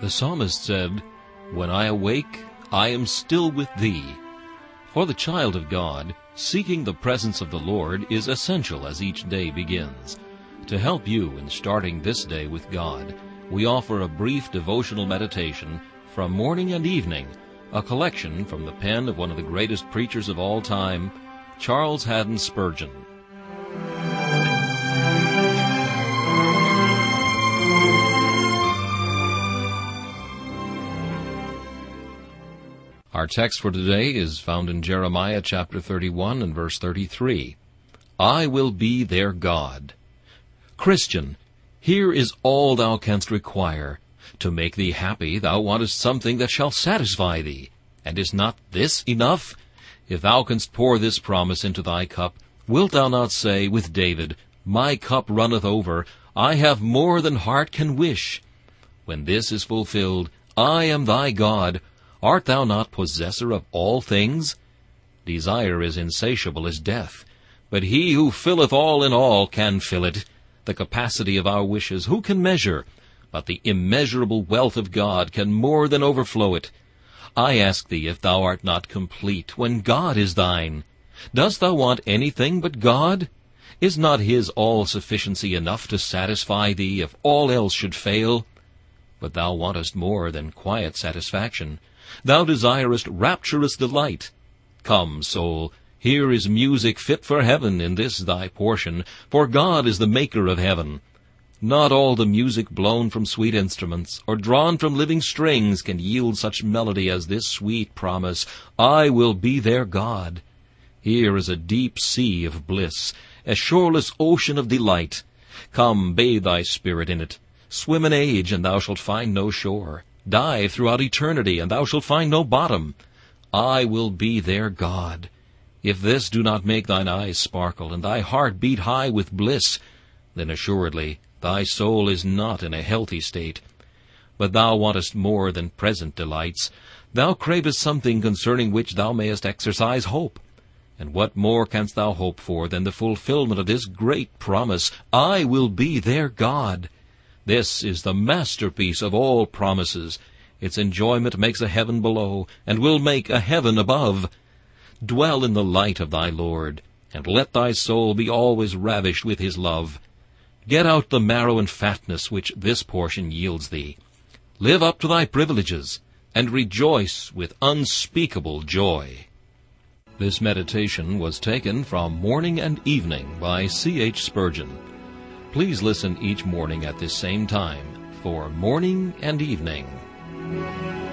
The psalmist said, "When I awake, I am still with thee." For the child of God, seeking the presence of the Lord is essential as each day begins. To help you in starting this day with God, we offer a brief devotional meditation from morning and evening, a collection from the pen of one of the greatest preachers of all time, Charles Haddon Spurgeon. Our text for today is found in Jeremiah chapter 31 and verse 33. I will be their God. Christian, here is all thou canst require. To make thee happy thou wantest something that shall satisfy thee. And is not this enough? If thou canst pour this promise into thy cup, wilt thou not say with David, My cup runneth over, I have more than heart can wish? When this is fulfilled, I am thy God. Art thou not possessor of all things? Desire is insatiable as death, but he who filleth all in all can fill it. The capacity of our wishes who can measure? But the immeasurable wealth of God can more than overflow it. I ask thee if thou art not complete when God is thine. Dost thou want anything but God? Is not his all-sufficiency enough to satisfy thee if all else should fail? But thou wantest more than quiet satisfaction. Thou desirest rapturous delight. Come, soul, here is music fit for heaven in this thy portion, for God is the maker of heaven. Not all the music blown from sweet instruments, or drawn from living strings, can yield such melody as this sweet promise, I will be their God. Here is a deep sea of bliss, a shoreless ocean of delight. Come, bathe thy spirit in it. Swim an age, and thou shalt find no shore. Dive throughout eternity, and thou shalt find no bottom. I will be their God. If this do not make thine eyes sparkle, and thy heart beat high with bliss, then assuredly thy soul is not in a healthy state. But thou wantest more than present delights. Thou cravest something concerning which thou mayest exercise hope. And what more canst thou hope for than the fulfillment of this great promise, I will be their God? This is the masterpiece of all promises. Its enjoyment makes a heaven below, and will make a heaven above. Dwell in the light of thy Lord, and let thy soul be always ravished with his love. Get out the marrow and fatness which this portion yields thee. Live up to thy privileges, and rejoice with unspeakable joy. This meditation was taken from Morning and Evening by C.H. Spurgeon. Please listen each morning at this same time for Morning and Evening.